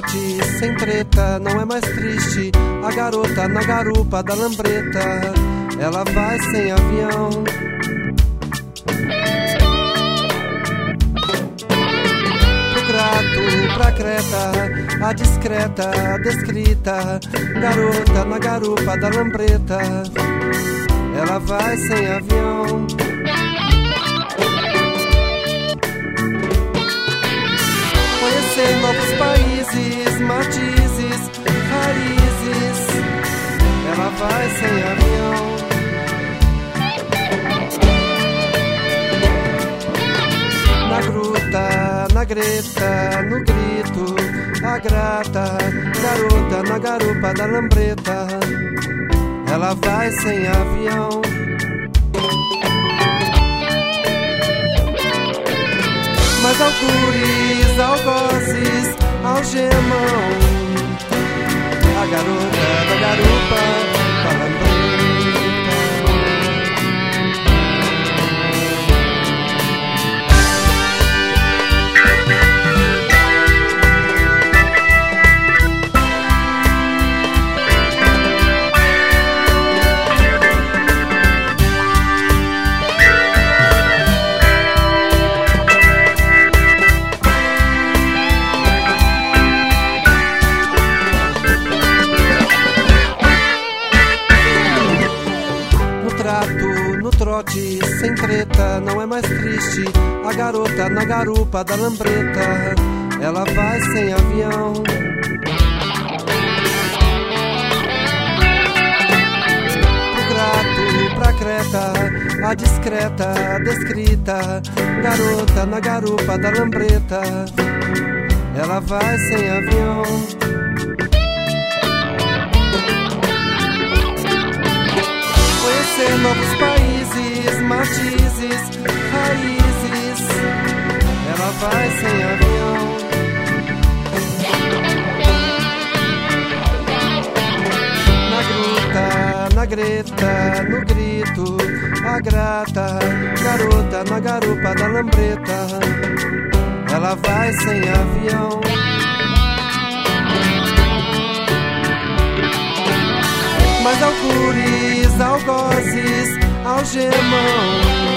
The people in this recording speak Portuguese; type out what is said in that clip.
trote, sem treta, não é mais triste. A garota na garupa da lambreta, ela vai sem avião. Pro Crato, pra Creta, a discreta, a descrita. Garota na garupa da lambreta, ela vai sem avião. Conhecer novos países, matizes, raízes, ela vai sem avião. Na gruta, na greta, no grito, a grata, garota na garupa da lambreta, ela vai sem avião. Mas alcures, algozes, algemam a garota da garupa da lambreta. No trote, sem treta, não é mais triste. A garota na garupa da lambreta, ela vai sem avião. Pro Crato, pra Creta, a discreta, a descrita. Garota na garupa da lambreta, ela vai sem avião. Conhecer novos países, matizes, raízes, ela vai sem avião. Na gruta, na greta, no grito, a grata, garota na garupa da lambreta, ela vai sem avião. Mas alcures, algozes, algemam